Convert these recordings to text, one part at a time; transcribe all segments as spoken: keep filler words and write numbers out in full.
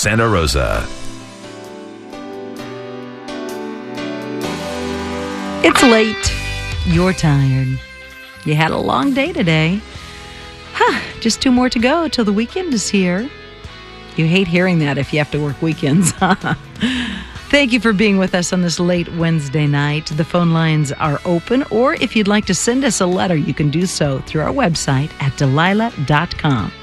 Santa Rosa. It's late. You're tired. You had a long day today. Huh, just two more to go till the weekend is here. You hate hearing that if you have to work weekends. Thank you for being with us on this late Wednesday night. The phone lines are open, or if you'd like to send us a letter, you can do so through our website at Delilah dot com.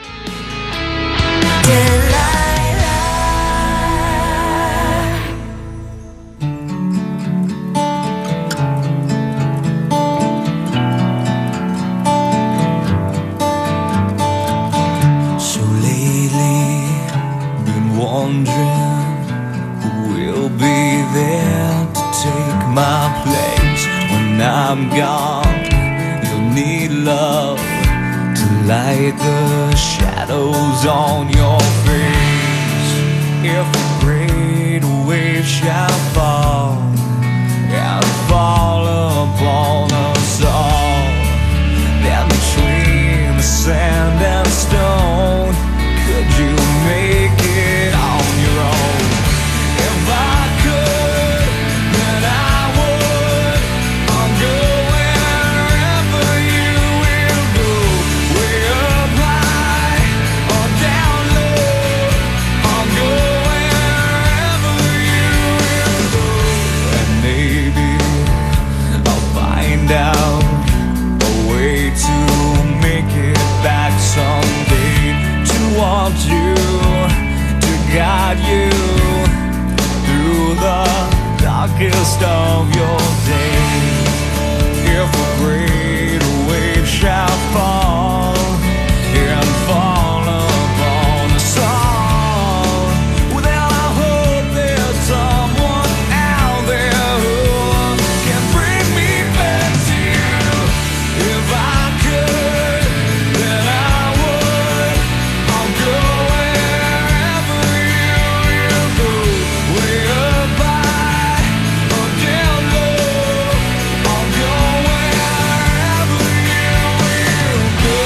I'm gone, you'll need love to light the shadows on your face. If a great wave shall fall and fall upon us all, then between the sand and stone, could you make it on your own? If I could, then I would. I'll go wherever you will go, way up high or down low. I'll go wherever you will go, and maybe I'll find out a way to make it back someday, to want you, to guide you through the darkest of your days. If a great wave shall fall and fall upon us all, well, then I hope there's someone out there who can bring me back to you. If I could, then I would. I'll go wherever you will go, way up high or down low. I'll go wherever you will go.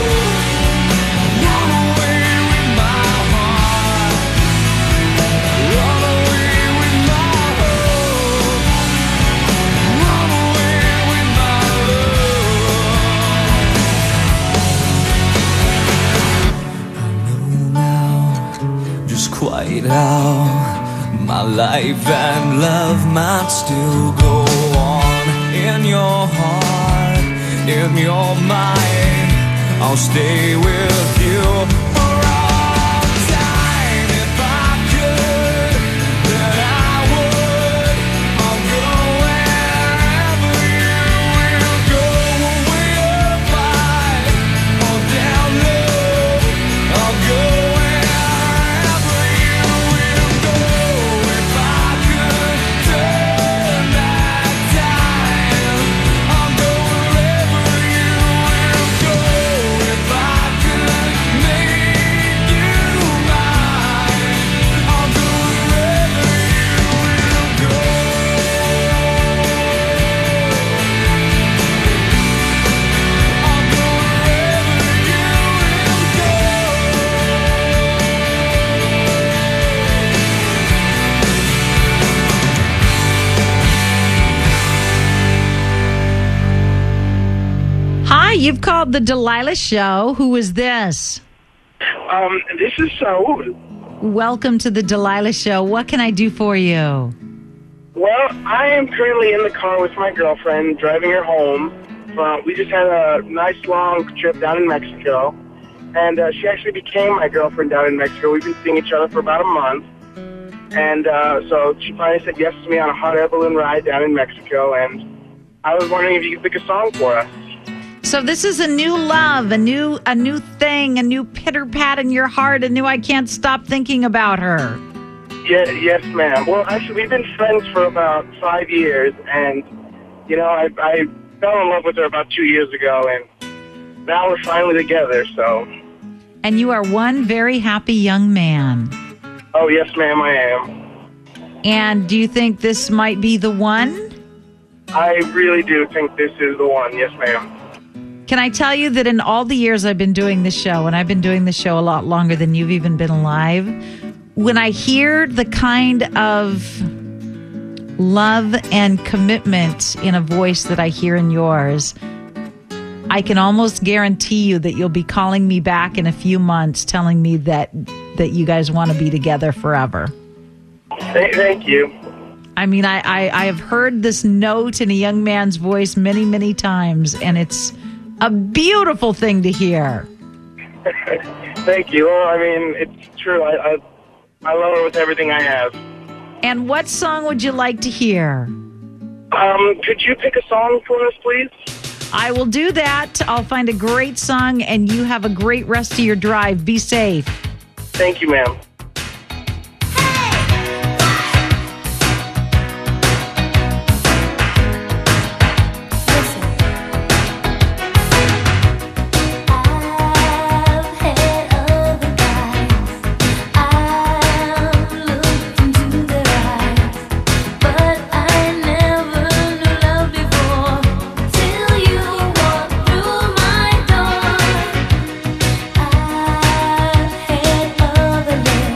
Run away with my heart, run away with my hope, run away with my love. I know now just quite how my life and love might still go on. In your heart, in your mind, I'll stay with you for all time. If I could, then I would. I'll go wherever you will go, way up high or down low. I'll go wherever you will go. If I could turn back time, I'll go wherever you will go. If I could make you mine, I'll go wherever you will go. I'll go wherever you will go. Hi, you've called the Delilah Show. Who is this? Um, this is Saul. Welcome to the Delilah Show. What can I do for you? Well, I am currently in the car with my girlfriend, driving her home. Uh, we just had a nice long trip down in Mexico, and uh, she actually became my girlfriend down in Mexico. We've been seeing each other for about a month, and uh, so she finally said yes to me on a hot air balloon ride down in Mexico, and I was wondering if you could pick a song for us. So this is a new love, a new a new thing, a new pitter-pat in your heart, a new I can't stop thinking about her. Yeah, yes, ma'am. Well, actually, we've been friends for about five years, and, you know, I, I fell in love with her about two years ago, and now we're finally together, so. And you are one very happy young man. Oh, yes, ma'am, I am. And do you think this might be the one? I really do think this is the one. Yes, ma'am. Can I tell you that in all the years I've been doing this show, and I've been doing this show a lot longer than you've even been alive, when I hear the kind of love and commitment in a voice that I hear in yours, I can almost guarantee you that you'll be calling me back in a few months telling me that that you guys want to be together forever. Thank, thank you. I mean, I, I, I have heard this note in a young man's voice many, many times, and it's a beautiful thing to hear. Thank you. Well, I mean, it's true. I, I I love her with everything I have. And what song would you like to hear? Um, could you pick a song for us, please? I will do that. I'll find a great song, and you have a great rest of your drive. Be safe. Thank you, ma'am. I've had other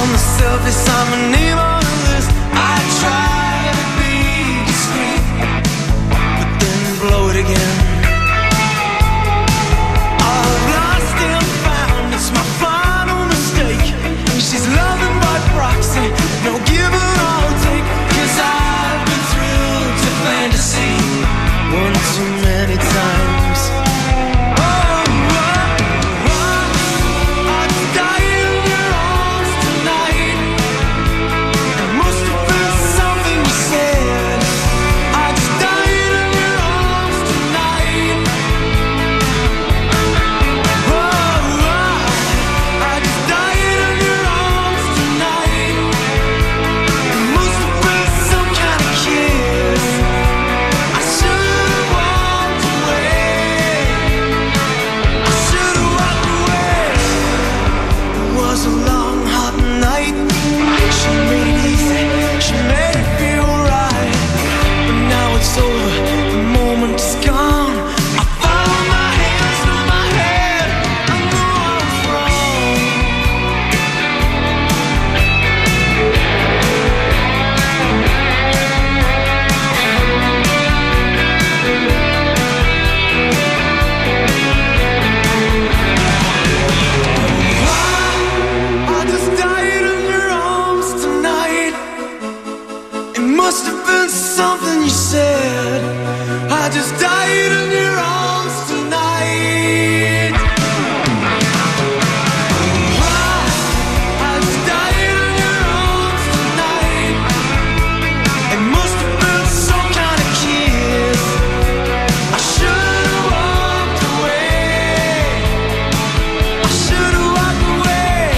On the surface, I'm a name on the list. I try to be discreet, but then blow it again. I've lost and found, it's my final mistake. She's loving by proxy, no give or I'll take. Cause I've been thrilled to fantasy one too many times. Oh, oh, oh, I'd die in your arms tonight. It must have been something you said. I just died in your arms tonight. Oh, oh, I just died in your arms tonight. It must have been some kind of kiss. I should have walked away. I should have walked away. It was a long, hot night. She made it easy. She made it feel right. But now it's over. The moment is gone. I follow my hands through my head. I know I was wrong. I just died in your arms tonight. It must have been something you said. I just died in your arms tonight. I just died in your arms tonight. It must have been some kind of kiss. I should have walked away. I should have walked away.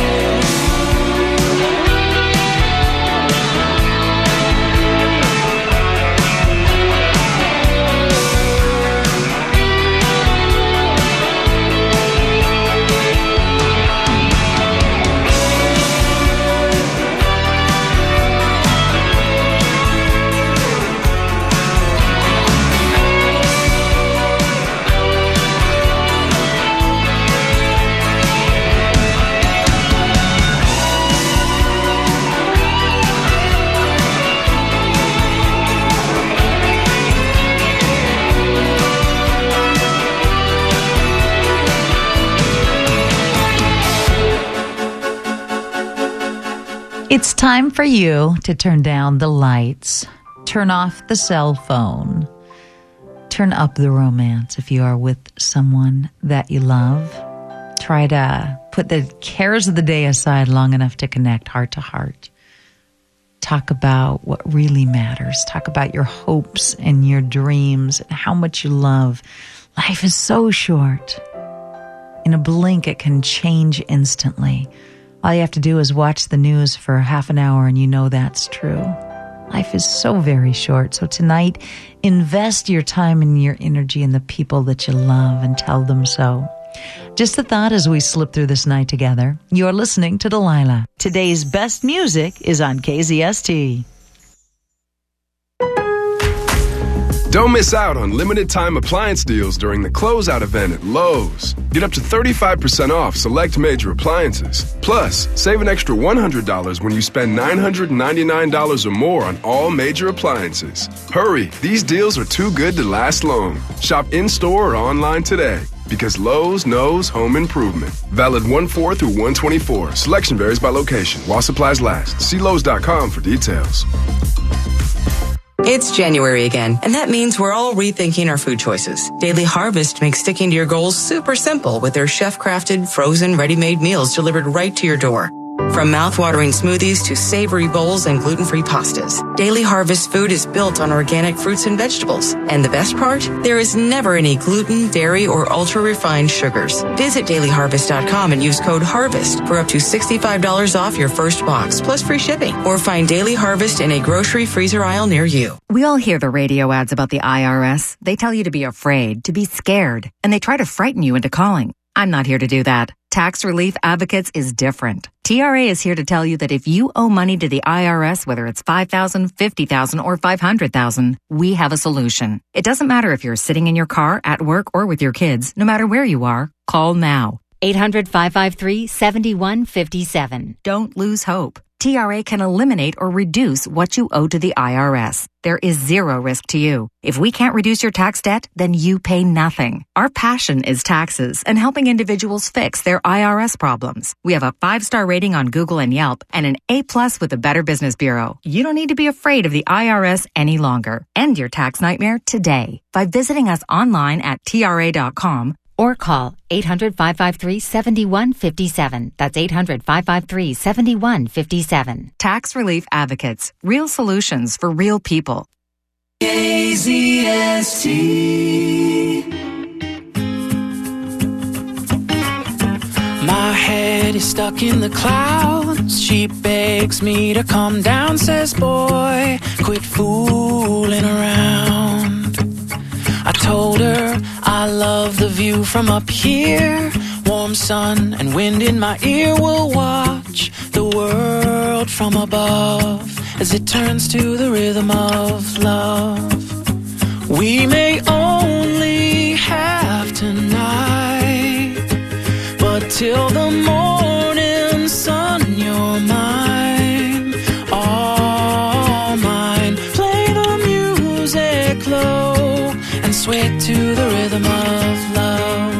It's time for you to turn down the lights, turn off the cell phone, turn up the romance if you are with someone that you love. Try to put the cares of the day aside long enough to connect heart to heart. Talk about what really matters. Talk about your hopes and your dreams and how much you love. Life is so short. In a blink, it can change instantly. All you have to do is watch the news for half an hour and you know that's true. Life is so very short. So tonight, invest your time and your energy in the people that you love and tell them so. Just a thought as we slip through this night together. You're listening to Delilah. Today's best music is on K Z S T. Don't miss out on limited time appliance deals during the closeout event at Lowe's. Get up to thirty-five percent off select major appliances. Plus, save an extra one hundred dollars when you spend nine hundred ninety-nine dollars or more on all major appliances. Hurry, these deals are too good to last long. Shop in-store or online today. Because Lowe's knows home improvement. Valid one four through one twenty-four. Selection varies by location. While supplies last. See Lowe's dot com for details. It's January again, and that means we're all rethinking our food choices. Daily Harvest makes sticking to your goals super simple with their chef-crafted, frozen, ready-made meals delivered right to your door. From mouth-watering smoothies to savory bowls and gluten-free pastas, Daily Harvest food is built on organic fruits and vegetables. And the best part? There is never any gluten, dairy, or ultra-refined sugars. Visit daily harvest dot com and use code HARVEST for up to sixty-five dollars off your first box, plus free shipping. Or find Daily Harvest in a grocery freezer aisle near you. We all hear the radio ads about the I R S. They tell you to be afraid, to be scared, and they try to frighten you into calling. I'm not here to do that. Tax Relief Advocates is different. T R A is here to tell you that if you owe money to the I R S, whether it's five thousand dollars, fifty thousand dollars, or five hundred thousand dollars, we have a solution. It doesn't matter if you're sitting in your car, at work, or with your kids. No matter where you are, call now. eight hundred, five five three, seven one five seven. Don't lose hope. T R A can eliminate or reduce what you owe to the I R S. There is zero risk to you. If we can't reduce your tax debt, then you pay nothing. Our passion is taxes and helping individuals fix their I R S problems. We have a five-star rating on Google and Yelp and an A-plus with the Better Business Bureau. You don't need to be afraid of the I R S any longer. End your tax nightmare today by visiting us online at T R A dot com or call eight hundred, five five three, seven one five seven. That's eight hundred, five five three, seven one five seven. Tax Relief Advocates. Real solutions for real people. K Z S T. My head is stuck in the clouds. She begs me to come down, says, boy, quit fooling around. I told her I love the view from up here. Warm sun and wind in my ear. Will watch the world from above as it turns to the rhythm of love. We may only have tonight, but till the morning sun, you're mine, all mine. Play the music low and sway to the rhythm of love.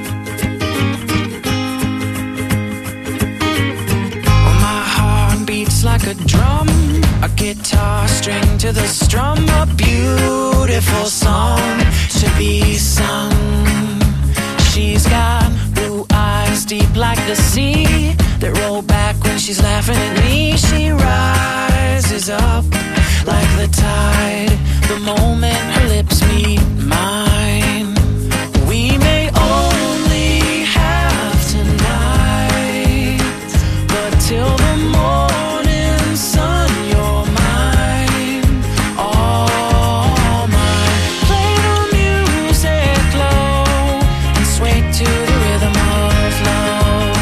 Oh, my heart beats like a drum, a guitar string to the strum, a beautiful song to be sung. She's got blue eyes deep like the sea that roll back when she's laughing at me. She rises up like the tide the moment her lips meet mine. We may only have tonight, but till the morning sun, you're mine, all mine. Play the music low and sway to the rhythm of love.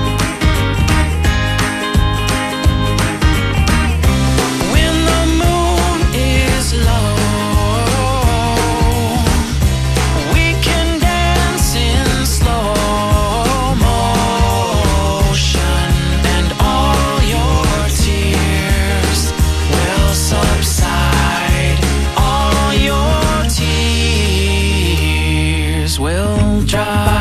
When the moon is low, we can dance in slow motion, and all your tears will subside. All your tears will dry.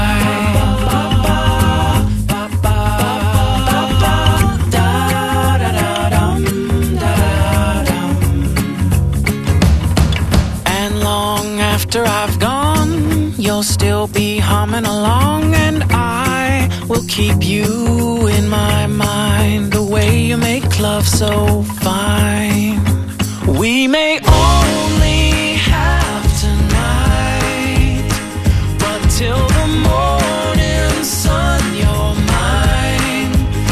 And long after I've gone, you'll still be humming along, and I will keep you in my mind. The way you make love so fine. We may only have tonight, but till the morning sun, you're mine,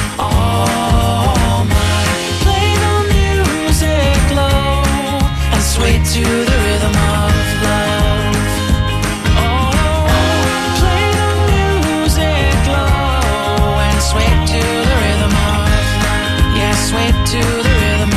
all mine. Play the music low and sway to the rhythm of love. Oh, play the music low and sway to the rhythm of love. Yeah, sway to the rhythm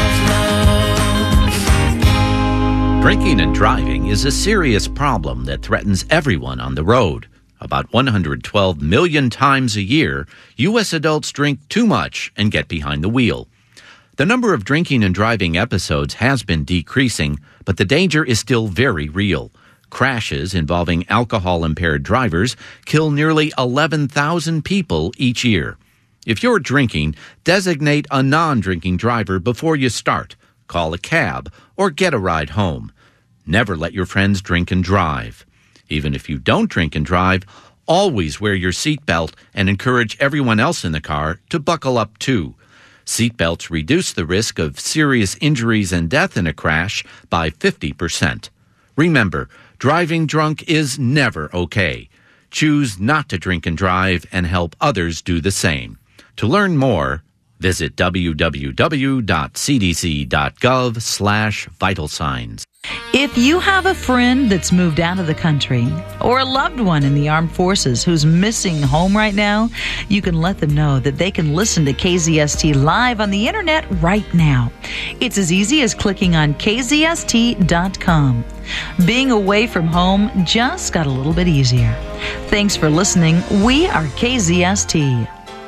of love. Drinking and driving is a serious problem that threatens everyone on the road. About one hundred twelve million times a year, U S adults drink too much and get behind the wheel. The number of drinking and driving episodes has been decreasing, but the danger is still very real. Crashes involving alcohol-impaired drivers kill nearly eleven thousand people each year. If you're drinking, designate a non-drinking driver before you start. Call a cab or get a ride home. Never let your friends drink and drive. Even if you don't drink and drive, always wear your seatbelt and encourage everyone else in the car to buckle up too. Seatbelts reduce the risk of serious injuries and death in a crash by fifty percent. Remember, driving drunk is never okay. Choose not to drink and drive and help others do the same. To learn more, visit w w w dot c d c dot gov slash vital signs. If you have a friend that's moved out of the country or a loved one in the armed forces who's missing home right now, you can let them know that they can listen to K Z S T live on the internet right now. It's as easy as clicking on K Z S T dot com. Being away from home just got a little bit easier. Thanks for listening. We are K Z S T.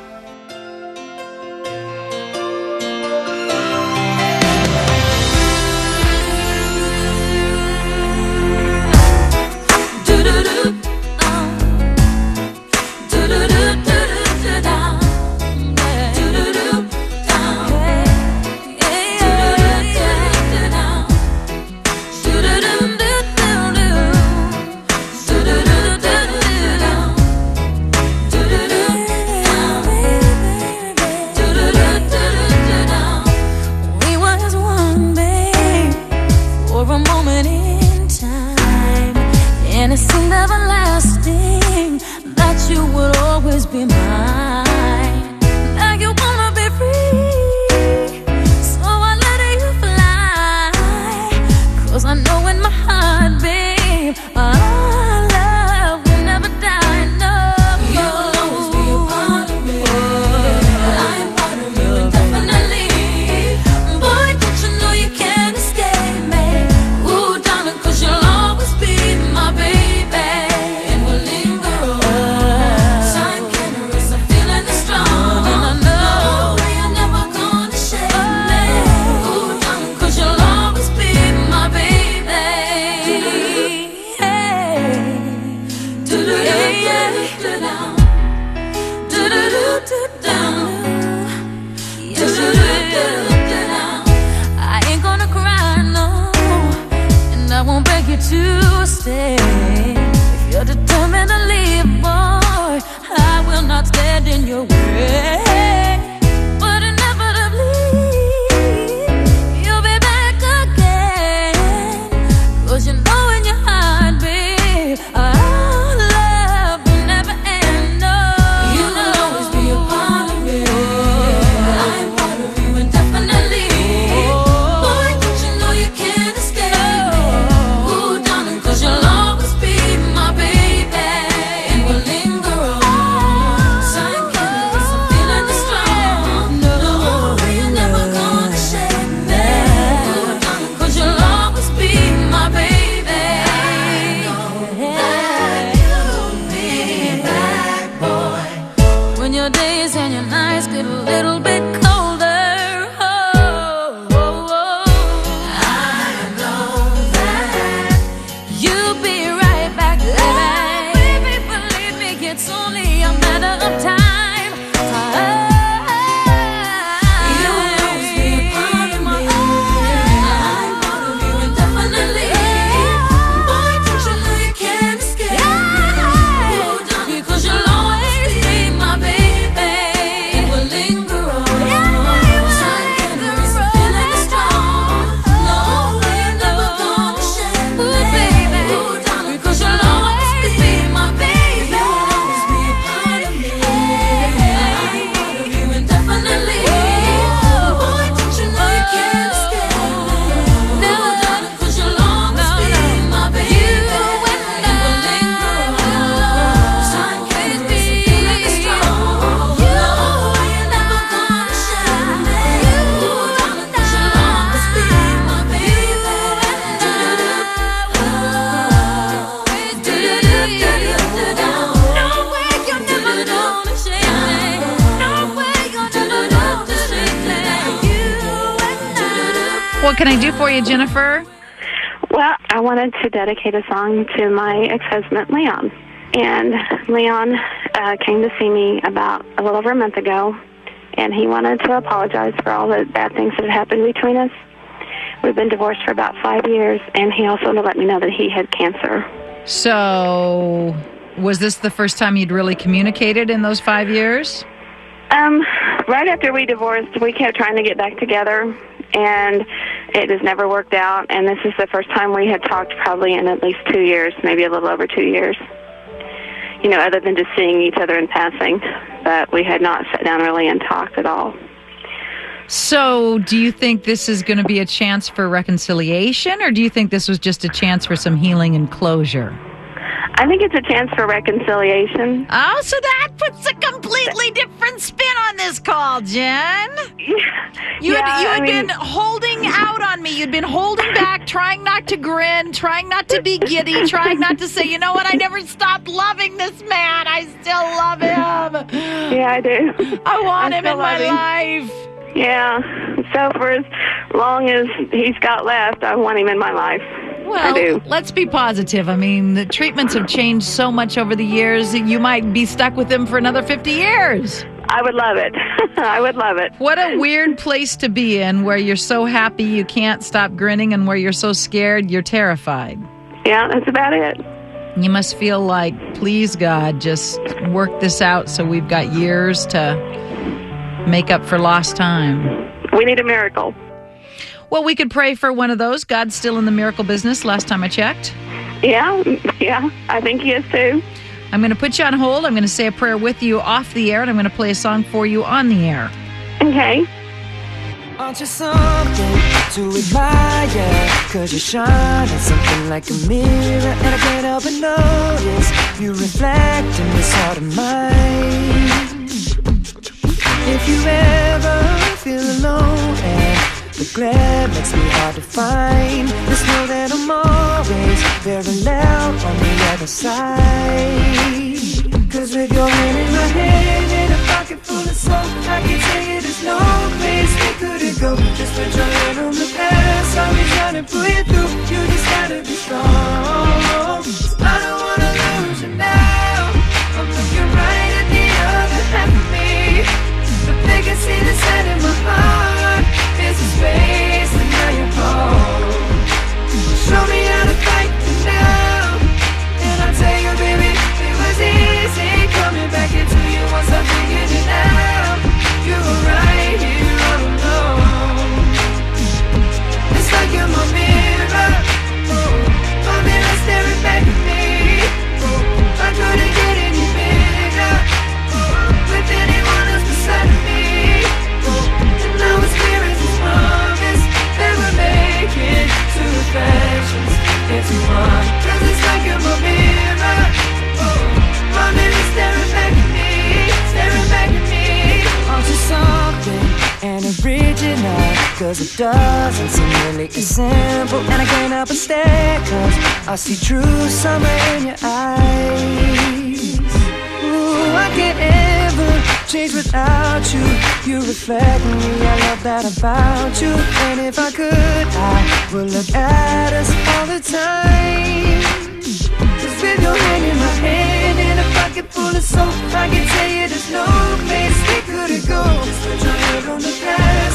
What can I do for you, Jennifer? Well, I wanted to dedicate a song to my ex-husband, Leon. And Leon uh, came to see me about a little over a month ago, and he wanted to apologize for all the bad things that had happened between us. We've been divorced for about five years, and he also let me know that he had cancer. So, was this the first time you'd really communicated in those five years? Um, right after we divorced, we kept trying to get back together, and it has never worked out. And this is the first time we had talked probably in at least two years, maybe a little over two years. You know, other than just seeing each other in passing, but we had not sat down really and talked at all. So do you think this is going to be a chance for reconciliation, or do you think this was just a chance for some healing and closure? I think it's a chance for reconciliation. Oh, so that puts a completely different spin on this call, Jen. You yeah, had, you I had mean, been holding out on me. You'd been holding back, trying not to grin, trying not to be giddy, trying not to say, you know what, I never stopped loving this man. I still love him. Yeah, I do. I want I him in still my love him. life. Yeah. So for as long as he's got left, I want him in my life. Well, I do. let's be positive. I mean, the treatments have changed so much over the years. You might be stuck with him for another fifty years. I would love it. I would love it. What a weird place to be in, where you're so happy you can't stop grinning and where you're so scared you're terrified. Yeah, that's about it. You must feel like, please, God, just work this out so we've got years to make up for lost time. We need a miracle. Well, we could pray for one of those. God's still in the miracle business, last time I checked. Yeah, yeah, I think he is too. I'm going to put you on hold. I'm going to say a prayer with you off the air, and I'm going to play a song for you on the air. Okay. Aren't you something to admire? Cause you shine at something like a mirror, and I can't help but notice you reflect in this heart of mine. If you ever feel alone and the glare makes me hard to find, just know that I'm always very loud on the other side. Cause with your hand in my hand and a pocket full of soul, I can tell you there's no place we couldn't go. Just put your hand on the past, I'll be trying to pull you through. You just gotta be strong. I don't wanna lose you now. I'm looking right at the other half of me. The big I see the set in my heart is a space and now you're home. Show me how to fight you now, and I'll tell you, baby, it was easy coming back into you once I figured it out. You were right here all alone. It's like you're my mirror, oh, my mirror staring back at me. Oh, I couldn't get any bigger, oh, with anyone else beside of me. Oh, and now it's clear as this promise that we're making two reflections into one. Cause it's like you're my mirror, oh, my mirror staring back at me, staring back at me. Aren't you something and original? Cause it doesn't seem really as simple, and I can't help but stare, cause I see true summer in your eyes. Ooh, I can't ever change without you. You reflect me, I love that about you. And if I could, I would look at us all the time. Just with your hand in my hand and a pocket full of soap, I can tell you there's no place we couldn't go. Just put your head on the past,